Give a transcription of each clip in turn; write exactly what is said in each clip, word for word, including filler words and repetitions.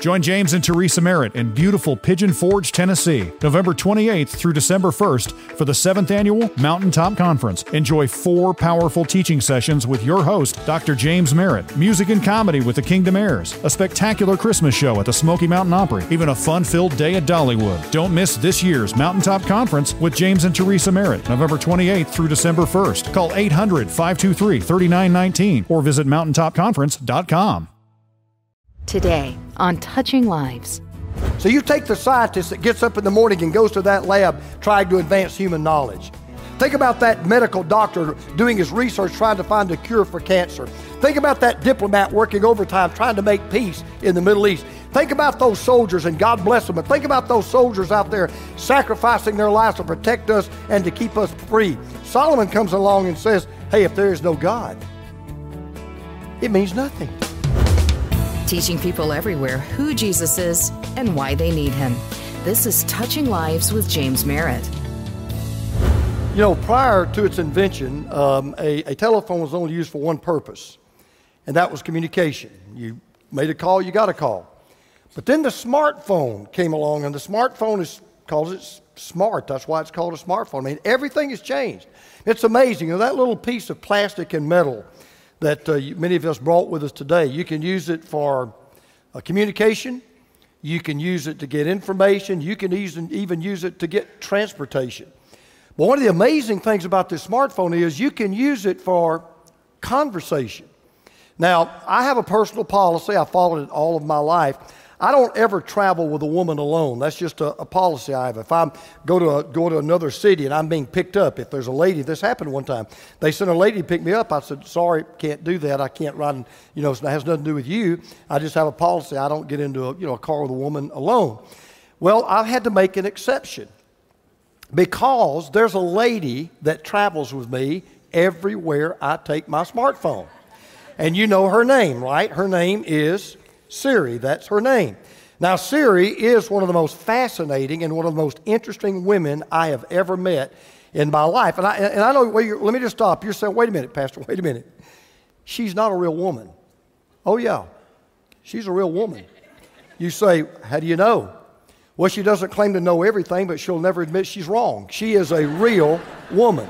Join James and Teresa Merritt in beautiful Pigeon Forge, Tennessee, November twenty-eighth through December first for the seventh Annual Mountaintop Conference. Enjoy four powerful teaching sessions with your host, Doctor James Merritt, music and comedy with the Kingdom Heirs, a spectacular Christmas show at the Smoky Mountain Opry, even a fun-filled day at Dollywood. Don't miss this year's Mountaintop Conference with James and Teresa Merritt, November twenty-eighth through December first. Call eight hundred, five two three, three nine one nine or visit mountaintop conference dot com. Today on Touching Lives. So you take the scientist that gets up in the morning and goes to that lab trying to advance human knowledge. Think about that medical doctor doing his research trying to find a cure for cancer. Think about that diplomat working overtime trying to make peace in the Middle East. Think about those soldiers, and God bless them, but think about those soldiers out there sacrificing their lives to protect us and to keep us free. Solomon comes along and says, hey, if there is no God, it means nothing. Teaching people everywhere who Jesus is and why they need him. This is Touching Lives with James Merritt. You know, prior to its invention, um, a, a telephone was only used for one purpose, and that was communication. You made a call, you got a call. But then the smartphone came along, and the smartphone is calls it smart. That's why it's called a smartphone. I mean, everything has changed. It's amazing. You know, that little piece of plastic and metal that uh, many of us brought with us today, you can use it for uh, communication. You can use it to get information. You can even, even use it to get transportation. But one of the amazing things about this smartphone is you can use it for conversation. Now, I have a personal policy. I followed it all of my life. I don't ever travel with a woman alone. That's just a, a policy I have. If I go to a, go to another city and I'm being picked up, if there's a lady, this happened one time. They sent a lady to pick me up. I said, sorry, can't do that. I can't ride, in, you know, it has nothing to do with you. I just have a policy. I don't get into a, you know, a car with a woman alone. Well, I've had to make an exception because there's a lady that travels with me everywhere I take my smartphone. And you know her name, right? Her name is Siri. That's her name. Now, Siri is one of the most fascinating and one of the most interesting women I have ever met in my life. And I, and I know, well, you're, let me just stop. You're saying, wait a minute, Pastor, wait a minute. She's not a real woman. Oh, yeah, she's a real woman. You say, how do you know? Well, she doesn't claim to know everything, but she'll never admit she's wrong. She is a real woman.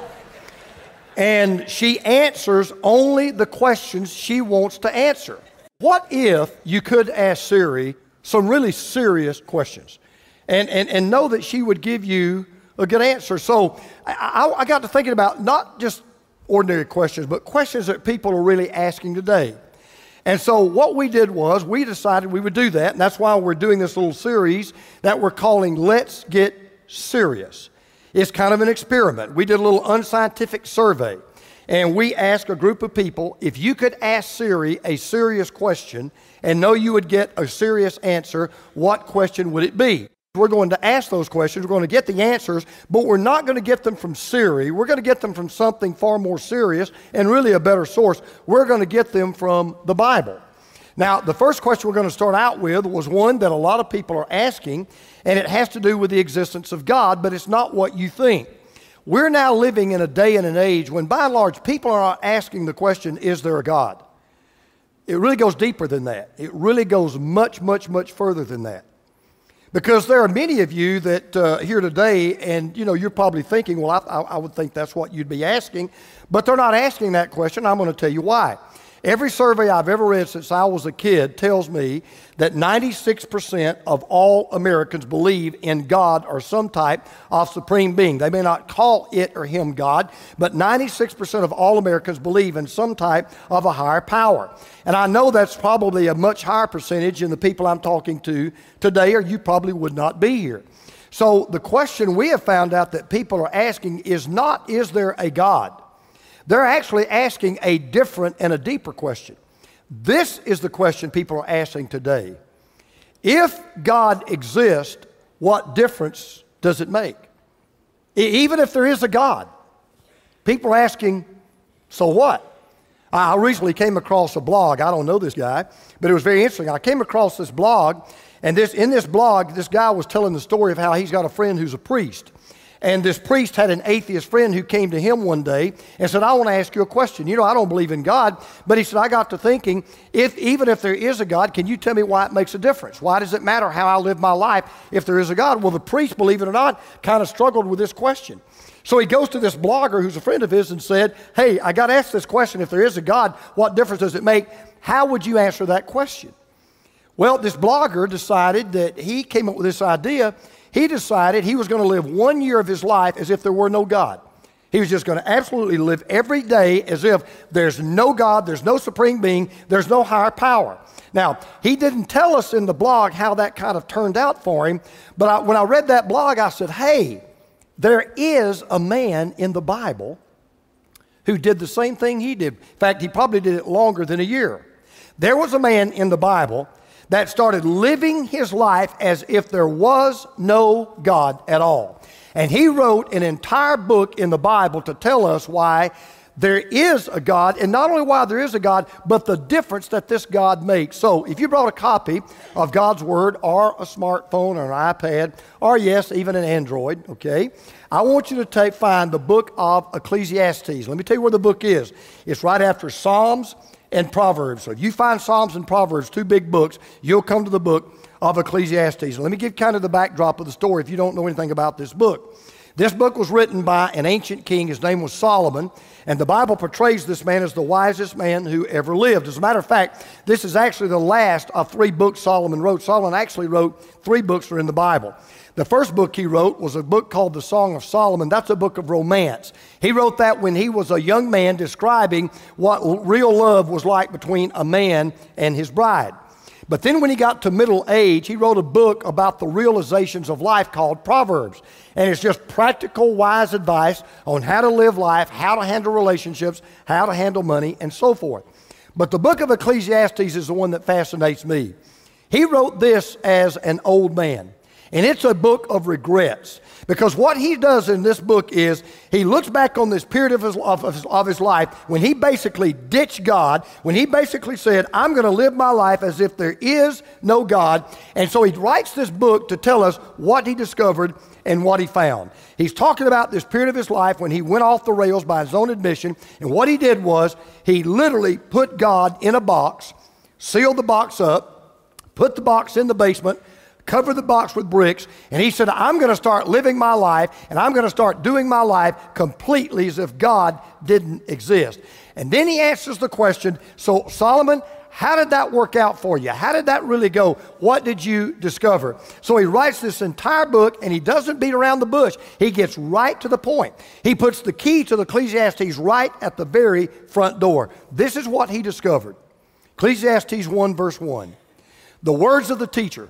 And she answers only the questions she wants to answer. What if you could ask Siri some really serious questions and, and, and know that she would give you a good answer? So I, I, I got to thinking about not just ordinary questions, but questions that people are really asking today. And so what we did was we decided we would do that, and that's why we're doing this little series that we're calling Let's Get Serious. It's kind of an experiment. We did a little unscientific survey. And we asked a group of people, if you could ask Siri a serious question and know you would get a serious answer, what question would it be? We're going to ask those questions. We're going to get the answers, but we're not going to get them from Siri. We're going to get them from something far more serious and really a better source. We're going to get them from the Bible. Now, the first question we're going to start out with was one that a lot of people are asking, and it has to do with the existence of God, but it's not what you think. We're now living in a day and an age when, by and large, people are not asking the question, is there a God? It really goes deeper than that. It really goes much, much, much further than that. Because there are many of you that uh, here today, and you know, you're probably thinking, well, I, I, I would think that's what you'd be asking, but they're not asking that question. I'm going to tell you why. Every survey I've ever read since I was a kid tells me that ninety-six percent of all Americans believe in God or some type of supreme being. They may not call it or him God, but ninety-six percent of all Americans believe in some type of a higher power. And I know that's probably a much higher percentage in the people I'm talking to today, or you probably would not be here. So the question we have found out that people are asking is not, is there a God? They're actually asking a different and a deeper question. This is the question people are asking today. If God exists, what difference does it make? E- even if there is a God, people are asking, so what? I recently came across a blog. I don't know this guy, but it was very interesting. I came across this blog, and this in this blog, this guy was telling the story of how he's got a friend who's a priest. And this priest had an atheist friend who came to him one day and said, I want to ask you a question. You know, I don't believe in God, but he said, I got to thinking, if even if there is a God, can you tell me why it makes a difference? Why does it matter how I live my life if there is a God? Well, the priest, believe it or not, kind of struggled with this question. So he goes to this blogger who's a friend of his and said, hey, I got to ask this question. If there is a God, what difference does it make? How would you answer that question? Well, this blogger decided that he came up with this idea. He decided he was going to live one year of his life as if there were no God. He was just going to absolutely live every day as if there's no God, there's no supreme being, there's no higher power. Now, he didn't tell us in the blog how that kind of turned out for him, but I, when I read that blog, I said, hey, there is a man in the Bible who did the same thing he did. In fact, he probably did it longer than a year. There was a man in the Bible that started living his life as if there was no God at all. And he wrote an entire book in the Bible to tell us why there is a God, and not only why there is a God, but the difference that this God makes. So if you brought a copy of God's Word or a smartphone or an iPad, or yes, even an Android, okay, I want you to take, find the book of Ecclesiastes. Let me tell you where the book is. It's right after Psalms and Proverbs. So if you find Psalms and Proverbs, two big books, you'll come to the book of Ecclesiastes. Let me give kind of the backdrop of the story if you don't know anything about this book. This book was written by an ancient king. His name was Solomon, and the Bible portrays this man as the wisest man who ever lived. As a matter of fact, this is actually the last of three books Solomon wrote. Solomon actually wrote three books that are in the Bible. The first book he wrote was a book called The Song of Solomon. That's a book of romance. He wrote that when he was a young man describing what real love was like between a man and his bride. But then when he got to middle age, he wrote a book about the realizations of life called Proverbs. And it's just practical, wise advice on how to live life, how to handle relationships, how to handle money, and so forth. But the book of Ecclesiastes is the one that fascinates me. He wrote this as an old man. And it's a book of regrets, because what he does in this book is he looks back on this period of his, of, his, of his life when he basically ditched God, when he basically said, I'm going to live my life as if there is no God. And so he writes this book to tell us what he discovered and what he found. He's talking about this period of his life when he went off the rails by his own admission. And what he did was he literally put God in a box, sealed the box up, put the box in the basement, covered the box with bricks, and he said, I'm going to start living my life, and I'm going to start doing my life completely as if God didn't exist. And then he answers the question, so Solomon, how did that work out for you? How did that really go? What did you discover? So he writes this entire book, and he doesn't beat around the bush. He gets right to the point. He puts the key to the Ecclesiastes right at the very front door. This is what he discovered. Ecclesiastes one, verse one. The words of the teacher,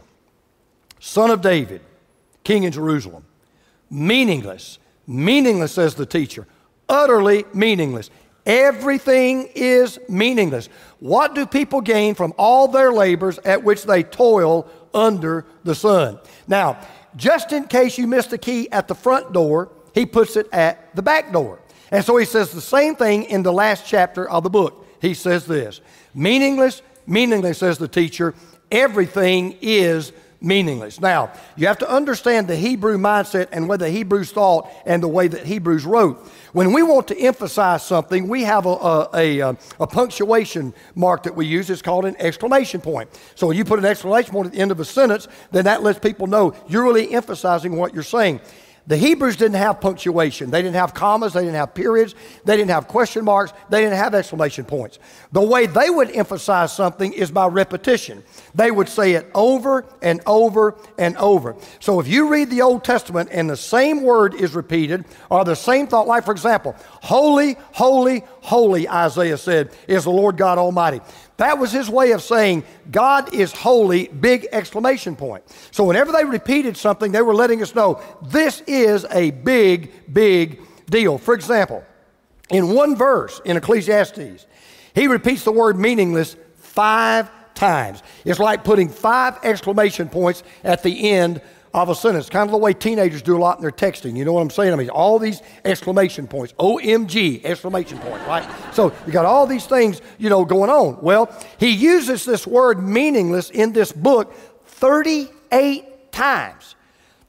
son of David, king in Jerusalem. Meaningless. Meaningless, says the teacher. Utterly meaningless. Everything is meaningless. What do people gain from all their labors at which they toil under the sun? Now, just in case you missed the key at the front door, he puts it at the back door. And so he says the same thing in the last chapter of the book. He says this, meaningless, meaningless, says the teacher. Everything is meaningless. Now, you have to understand the Hebrew mindset and what the Hebrews thought and the way that Hebrews wrote. When we want to emphasize something, we have a, a, a, a punctuation mark that we use. It's called an exclamation point. So when you put an exclamation point at the end of a sentence, then that lets people know you're really emphasizing what you're saying. The Hebrews didn't have punctuation. They didn't have commas. They didn't have periods. They didn't have question marks. They didn't have exclamation points. The way they would emphasize something is by repetition. They would say it over and over and over. So if you read the Old Testament and the same word is repeated or the same thought, like for example, holy, holy, holy, Isaiah said, is the Lord God Almighty. That was his way of saying God is holy, big exclamation point. So whenever they repeated something, they were letting us know this is a big, big deal. For example, in one verse in Ecclesiastes, he repeats the word meaningless five times. It's like putting five exclamation points at the end of a sentence, kind of the way teenagers do a lot in their texting. You know what I'm saying? I mean, all these exclamation points, O M G, exclamation point, right? So you got all these things, you know, going on. Well, he uses this word meaningless in this book thirty-eight times.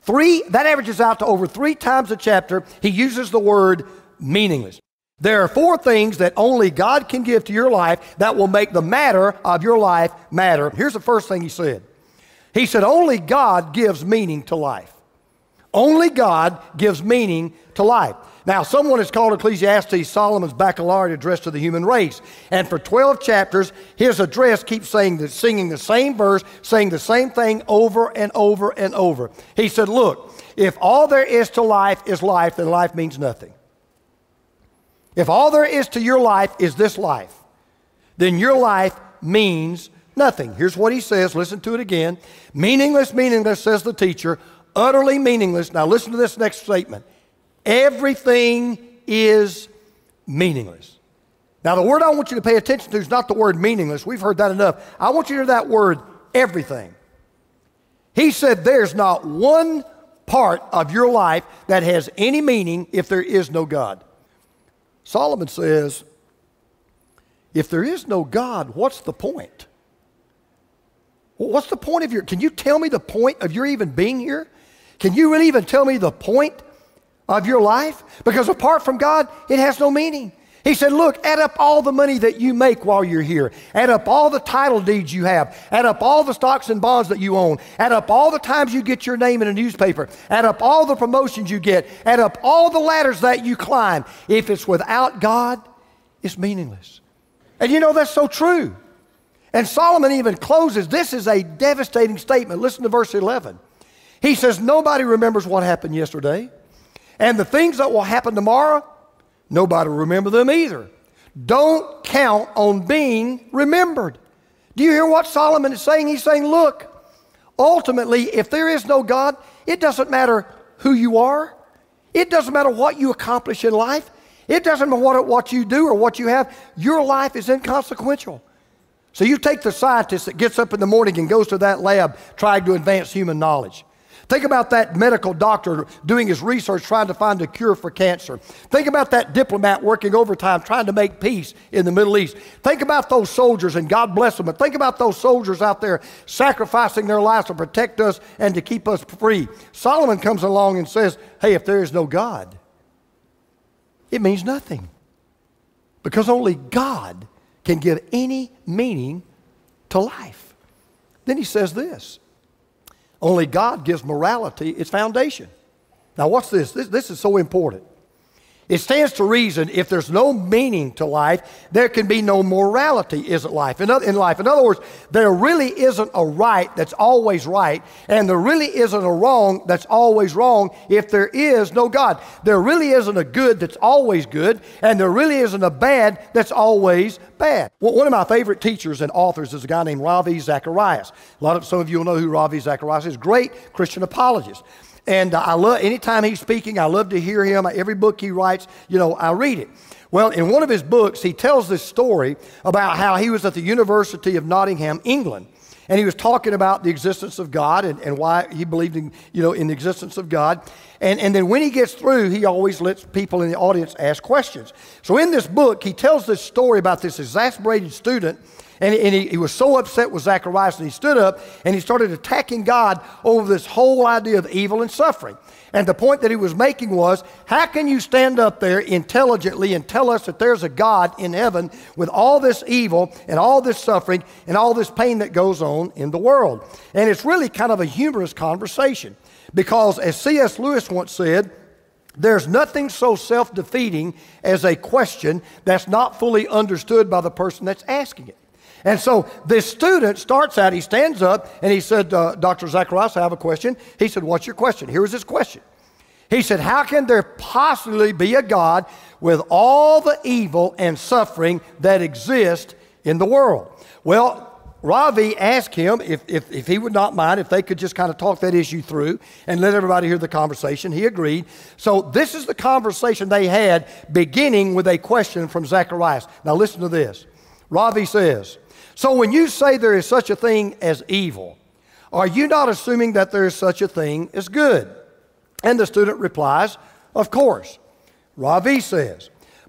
Three, that averages out to over three times a chapter, he uses the word meaningless. There are four things that only God can give to your life that will make the matter of your life matter. Here's the first thing he said. He said, only God gives meaning to life. Only God gives meaning to life. Now, someone has called Ecclesiastes Solomon's baccalaureate address to the human race. And for twelve chapters, his address keeps saying the, singing the same verse, saying the same thing over and over and over. He said, look, if all there is to life is life, then life means nothing. If all there is to your life is this life, then your life means nothing. Here's what he says. Listen to it again. Meaningless, meaningless, says the teacher. Utterly meaningless. Now listen to this next statement. Everything is meaningless. Now the word I want you to pay attention to is not the word meaningless. We've heard that enough. I want you to hear that word, everything. He said there's not one part of your life that has any meaning if there is no God. Solomon says, if there is no God, what's the point? Well, what's the point of your, can you tell me the point of your even being here? Can you really even tell me the point of your life? Because apart from God, it has no meaning. He said, look, add up all the money that you make while you're here. Add up all the title deeds you have. Add up all the stocks and bonds that you own. Add up all the times you get your name in a newspaper. Add up all the promotions you get. Add up all the ladders that you climb. If it's without God, it's meaningless. And you know, that's so true. And Solomon even closes, this is a devastating statement. Listen to verse eleven. He says, nobody remembers what happened yesterday. And the things that will happen tomorrow, nobody will remember them either. Don't count on being remembered. Do you hear what Solomon is saying? He's saying, look, ultimately, if there is no God, it doesn't matter who you are. It doesn't matter what you accomplish in life. It doesn't matter what, what you do or what you have. Your life is inconsequential. So you take the scientist that gets up in the morning and goes to that lab trying to advance human knowledge. Think about that medical doctor doing his research trying to find a cure for cancer. Think about that diplomat working overtime trying to make peace in the Middle East. Think about those soldiers, and God bless them, but think about those soldiers out there sacrificing their lives to protect us and to keep us free. Solomon comes along and says, hey, if there is no God, it means nothing. Because only God can give any meaning to life. Then he says this. Only God gives morality its foundation. Now what's this? This, this is so important. It stands to reason if there's no meaning to life, there can be no morality is it life. In, other, in life. In other words, there really isn't a right that's always right, and there really isn't a wrong that's always wrong if there is no God. There really isn't a good that's always good, and there really isn't a bad that's always bad. Well, one of my favorite teachers and authors is a guy named Ravi Zacharias. A lot of some of you will know who Ravi Zacharias is. Great Christian apologist. And uh, I love, anytime he's speaking, I love to hear him. Every book he writes, you know, I read it. Well, in one of his books, he tells this story about how he was at the University of Nottingham, England. And he was talking about the existence of God and, and why he believed in, you know, in the existence of God. And, and then when he gets through, he always lets people in the audience ask questions. So in this book, he tells this story about this exasperated student. And, and he, he was so upset with Zacharias, and he stood up and he started attacking God over this whole idea of evil and suffering. And the point that he was making was, how can you stand up there intelligently and tell us that there's a God in heaven with all this evil and all this suffering and all this pain that goes on in the world? And it's really kind of a humorous conversation because, as C S Lewis once said, there's nothing so self-defeating as a question that's not fully understood by the person that's asking it. And so this student starts out, he stands up, and he said, uh, Doctor Zacharias, I have a question. He said, what's your question? Here is his question. He said, how can there possibly be a God with all the evil and suffering that exist in the world? Well, Ravi asked him if, if, if he would not mind if they could just kind of talk that issue through and let everybody hear the conversation. He agreed. So this is the conversation they had, beginning with a question from Zacharias. Now listen to this. Ravi says, so when you say there is such a thing as evil, are you not assuming that there is such a thing as good? And the student replies, of course. Ravi says,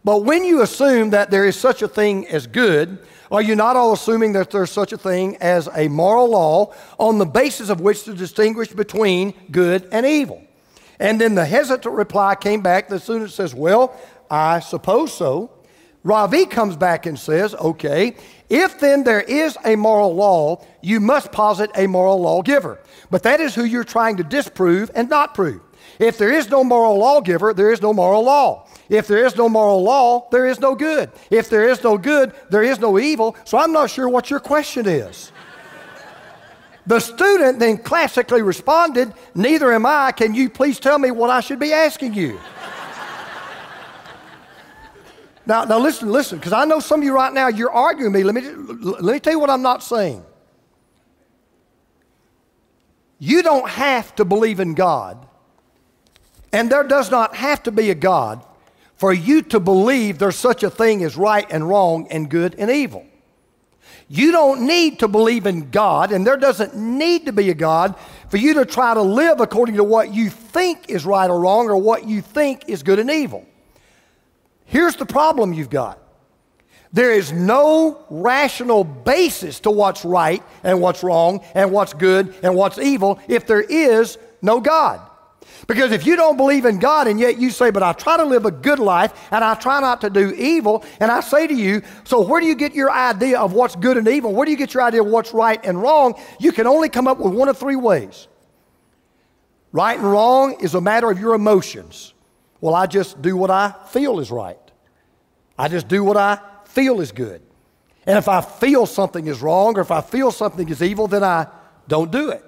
But when you assume that there is such a thing as good, are you not all assuming that there's such a thing as a moral law on the basis of which to distinguish between good and evil? And then the hesitant reply came back. The student says, well, I suppose so. Ravi comes back and says, okay, if then there is a moral law, you must posit a moral lawgiver. But that is who you're trying to disprove and not prove. If there is no moral lawgiver, there is no moral law. If there is no moral law, there is no good. If there is no good, there is no evil. So I'm not sure what your question is. The student then classically responded, neither am I. Can you please tell me what I should be asking you? Now, now listen, listen, because I know some of you right now, you're arguing with me. Let me, let me tell you what I'm not saying. You don't have to believe in God, and there does not have to be a God for you to believe there's such a thing as right and wrong and good and evil. You don't need to believe in God, and there doesn't need to be a God for you to try to live according to what you think is right or wrong or what you think is good and evil. Here's the problem you've got. There is no rational basis to what's right and what's wrong and what's good and what's evil if there is no God. Because if you don't believe in God and yet you say, but I try to live a good life and I try not to do evil, and I say to you, so where do you get your idea of what's good and evil? Where do you get your idea of what's right and wrong? You can only come up with one of three ways. Right and wrong is a matter of your emotions. Well, I just do what I feel is right. I just do what I feel is good. And if I feel something is wrong or if I feel something is evil, then I don't do it.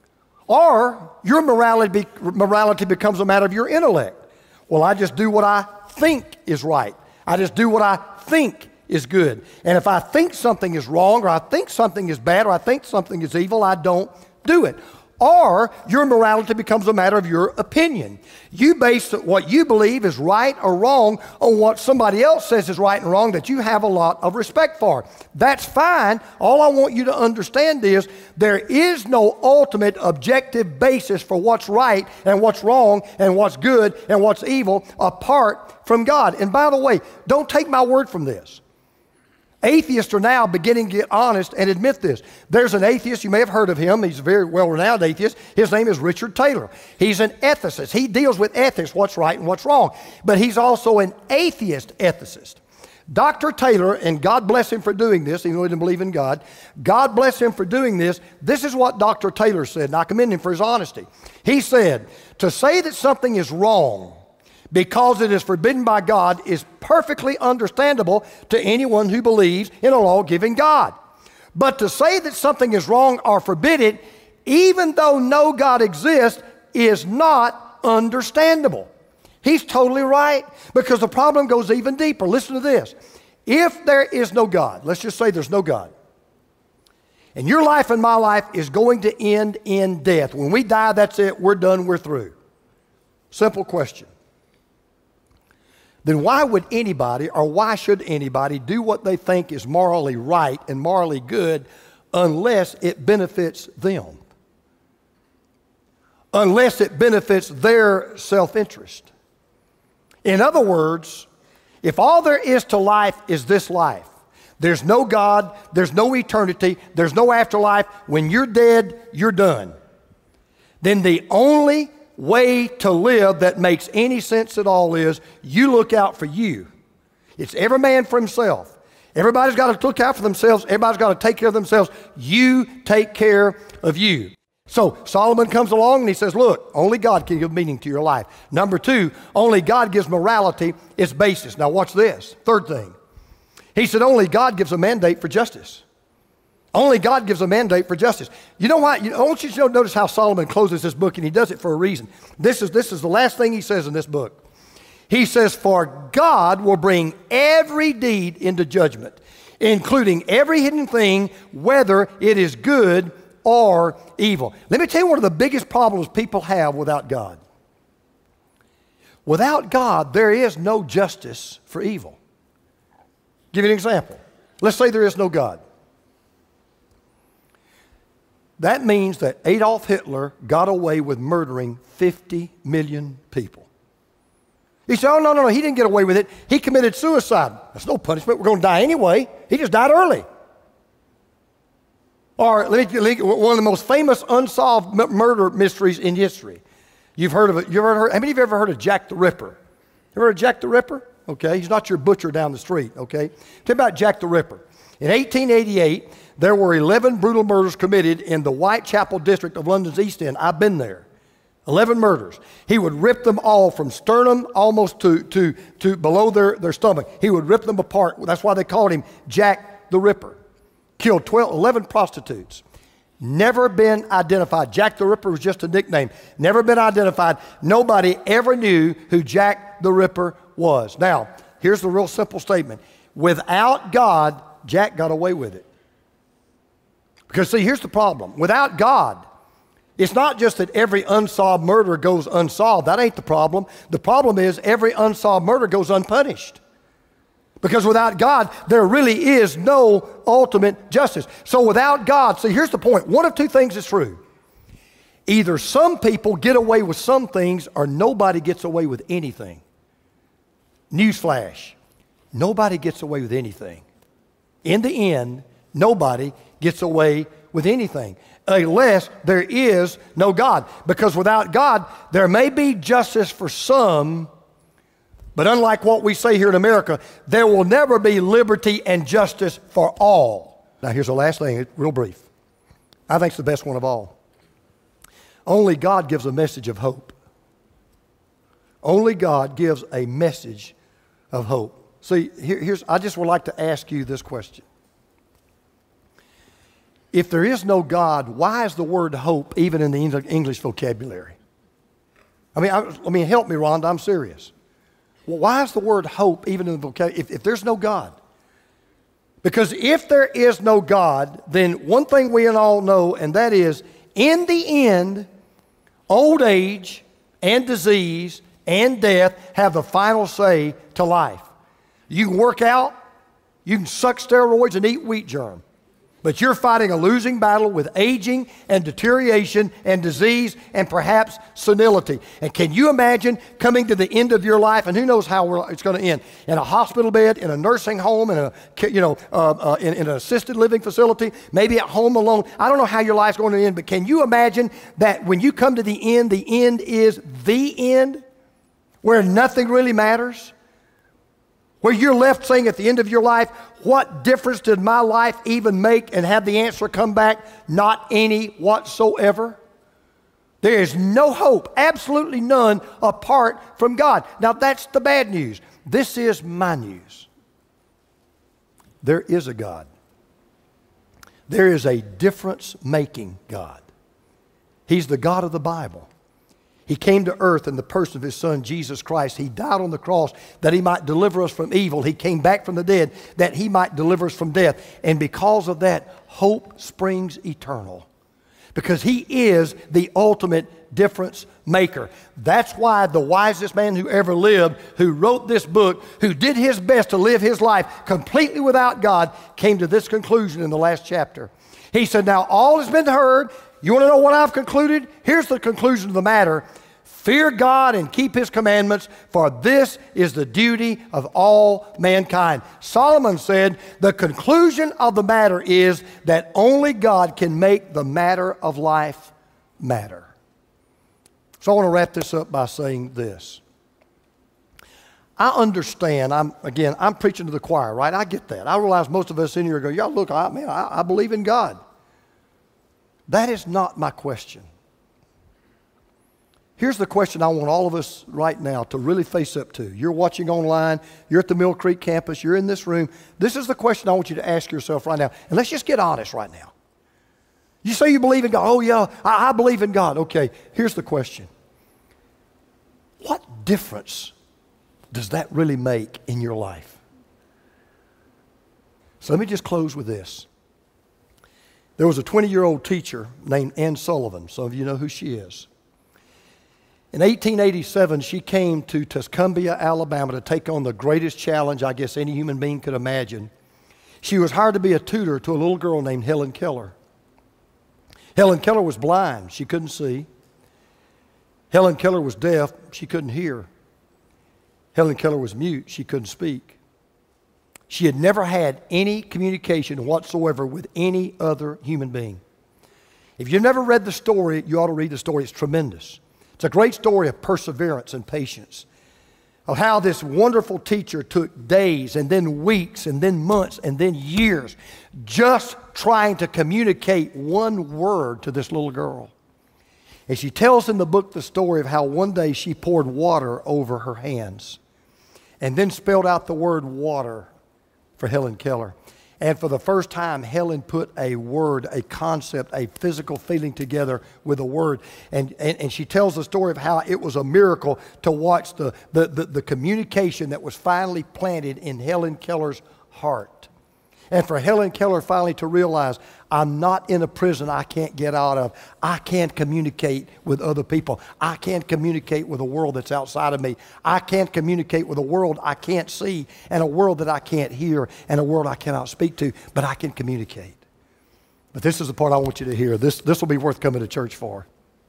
Or your morality, morality becomes a matter of your intellect. Well, I just do what I think is right. I just do what I think is good. And if I think something is wrong or I think something is bad or I think something is evil, I don't do it. Or your morality becomes a matter of your opinion. You base what you believe is right or wrong on what somebody else says is right and wrong that you have a lot of respect for. That's fine. All I want you to understand is there is no ultimate objective basis for what's right and what's wrong and what's good and what's evil apart from God. And by the way, don't take my word from this. Atheists are now beginning to get honest and admit this. There's an atheist, you may have heard of him. He's a very well-renowned atheist. His name is Richard Taylor. He's an ethicist. He deals with ethics, what's right and what's wrong. But he's also an atheist ethicist. Doctor Taylor, and God bless him for doing this, even though he didn't believe in God, God bless him for doing this. This is what Doctor Taylor said, and I commend him for his honesty. He said, to say that something is wrong because it is forbidden by God is perfectly understandable to anyone who believes in a law-giving God. But to say that something is wrong or forbidden, even though no God exists, is not understandable. He's totally right, because the problem goes even deeper. Listen to this. If there is no God, let's just say there's no God, and your life and my life is going to end in death. When we die, that's it. We're done. We're through. Simple question. Then why would anybody, or why should anybody, do what they think is morally right and morally good unless it benefits them? Unless it benefits their self-interest. In other words, if all there is to life is this life, there's no God, there's no eternity, there's no afterlife, when you're dead, you're done, then the only way to live that makes any sense at all is you look out for you. It's every man for himself. Everybody's got to look out for themselves. Everybody's got to take care of themselves. You take care of you. So Solomon comes along and he says, look, only God can give meaning to your life. Number two, only God gives morality its basis. Now watch this. Third thing. He said only God gives a mandate for justice. Only God gives a mandate for justice. You know why? You, I want you to notice how Solomon closes this book, and he does it for a reason. This is, this is the last thing he says in this book. He says, for God will bring every deed into judgment, including every hidden thing, whether it is good or evil. Let me tell you one of the biggest problems people have without God. Without God, there is no justice for evil. Give you an example. Let's say there is no God. That means that Adolf Hitler got away with murdering fifty million people. He said, oh, no, no, no, he didn't get away with it. He committed suicide. That's no punishment. We're going to die anyway. He just died early. Or let me, let me, one of the most famous unsolved m- murder mysteries in history. You've heard of it. You've ever heard, how many of you ever heard of Jack the Ripper? You ever heard of Jack the Ripper? Okay, he's not your butcher down the street, okay? Tell me about Jack the Ripper. In eighteen eighty-eight, there were eleven brutal murders committed in the Whitechapel district of London's East End. I've been there. eleven murders. He would rip them all from sternum almost to, to, to below their, their stomach. He would rip them apart. That's why they called him Jack the Ripper. Killed twelve, eleven prostitutes. Never been identified. Jack the Ripper was just a nickname. Never been identified. Nobody ever knew who Jack the Ripper was. Now, here's the real simple statement. Without God, Jack got away with it. Because see, here's the problem. Without God, it's not just that every unsolved murder goes unsolved. That ain't the problem. The problem is every unsolved murder goes unpunished. Because without God, there really is no ultimate justice. So without God, see, here's the point. One of two things is true. Either some people get away with some things or nobody gets away with anything. Newsflash. Nobody gets away with anything. In the end, nobody gets away with anything unless there is no God. Because without God, there may be justice for some, but unlike what we say here in America, there will never be liberty and justice for all. Now here's the last thing, real brief. I think it's the best one of all. Only God gives a message of hope. Only God gives a message of hope. See, here, here's, I just would like to ask you this question. If there is no God, why is the word hope even in the English vocabulary? I mean, I, I mean, help me, Rhonda, I'm serious. Well, why is the word hope even in the vocabulary if, if there's no God? Because if there is no God, then one thing we all know, and that is, in the end, old age and disease and death have the final say to life. You can work out, you can suck steroids and eat wheat germ. But you're fighting a losing battle with aging and deterioration and disease and perhaps senility. And can you imagine coming to the end of your life, and who knows how it's going to end, in a hospital bed, in a nursing home, in a you know uh, uh, in, in an assisted living facility, maybe at home alone. I don't know how your life's going to end, but can you imagine that when you come to the end, the end is the end, where nothing really matters? Where you're left saying at the end of your life, what difference did my life even make? And have the answer come back, not any whatsoever. There is no hope, absolutely none, apart from God. Now that's the bad news. This is my news. There is a God. There is a difference-making God. He's the God of the Bible. He came to earth in the person of His Son, Jesus Christ. He died on the cross that He might deliver us from evil. He came back from the dead that He might deliver us from death. And because of that, hope springs eternal. Because He is the ultimate difference maker. That's why the wisest man who ever lived, who wrote this book, who did his best to live his life completely without God, came to this conclusion in the last chapter. He said, now all has been heard. You want to know what I've concluded? Here's the conclusion of the matter. Fear God and keep His commandments, for this is the duty of all mankind. Solomon said, the conclusion of the matter is that only God can make the matter of life matter. So I want to wrap this up by saying this. I understand, I'm again, I'm preaching to the choir, right? I get that. I realize most of us in here go, yeah, look, I, man, I, I believe in God. That is not my question. Here's the question I want all of us right now to really face up to. You're watching online, you're at the Mill Creek campus, you're in this room. This is the question I want you to ask yourself right now. And let's just get honest right now. You say you believe in God. Oh, yeah, I, I believe in God. Okay, here's the question. What difference does that really make in your life? So let me just close with this. There was a twenty-year-old teacher named Ann Sullivan. Some of you know who she is. In eighteen eighty-seven, she came to Tuscumbia, Alabama to take on the greatest challenge I guess any human being could imagine. She was hired to be a tutor to a little girl named Helen Keller. Helen Keller was blind. She couldn't see. Helen Keller was deaf. She couldn't hear. Helen Keller was mute. She couldn't speak. She had never had any communication whatsoever with any other human being. If you've never read the story, you ought to read the story. It's tremendous. It's a great story of perseverance and patience, of how this wonderful teacher took days and then weeks and then months and then years just trying to communicate one word to this little girl. And she tells in the book the story of how one day she poured water over her hands and then spelled out the word water for Helen Keller. And for the first time, Helen put a word, a concept, a physical feeling together with a word. And, and, and she tells the story of how it was a miracle to watch the, the, the, the communication that was finally planted in Helen Keller's heart. And for Helen Keller finally to realize, I'm not in a prison I can't get out of. I can't communicate with other people. I can't communicate with a world that's outside of me. I can't communicate with a world I can't see and a world that I can't hear and a world I cannot speak to, but I can communicate. But this is the part I want you to hear. This, this will be worth coming to church for.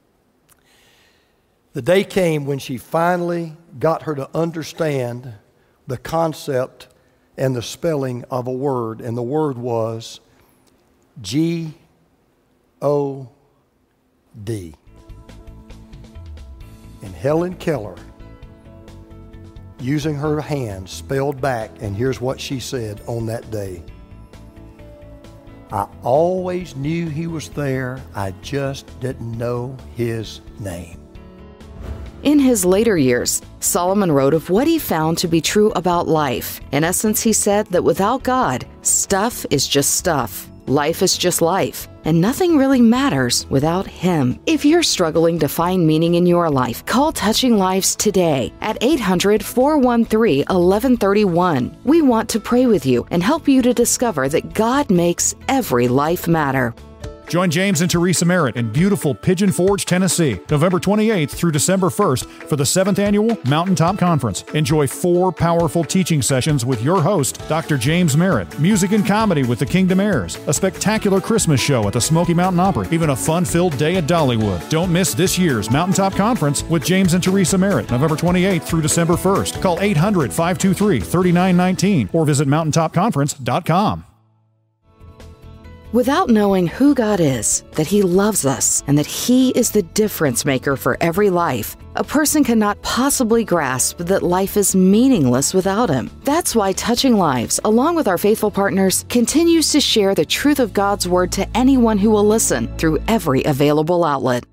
The day came when she finally got her to understand the concept and the spelling of a word, and the word was G O D. And Helen Keller, using her hands, spelled back, and here's what she said on that day. I always knew he was there, I just didn't know his name. In his later years, Solomon wrote of what he found to be true about life. In essence, he said that without God, stuff is just stuff. Life is just life, and nothing really matters without Him. If you're struggling to find meaning in your life, call Touching Lives today at eight hundred, four one three, one one three one. We want to pray with you and help you to discover that God makes every life matter. Join James and Teresa Merritt in beautiful Pigeon Forge, Tennessee, November twenty-eighth through December first for the seventh Annual Mountaintop Conference. Enjoy four powerful teaching sessions with your host, Doctor James Merritt, music and comedy with the Kingdom Heirs, a spectacular Christmas show at the Smoky Mountain Opry, even a fun-filled day at Dollywood. Don't miss this year's Mountaintop Conference with James and Teresa Merritt, November twenty-eighth through December first. Call eight hundred, five two three, three nine one nine or visit mountaintop conference dot com. Without knowing who God is, that He loves us, and that He is the difference maker for every life, a person cannot possibly grasp that life is meaningless without Him. That's why Touching Lives, along with our faithful partners, continues to share the truth of God's Word to anyone who will listen through every available outlet.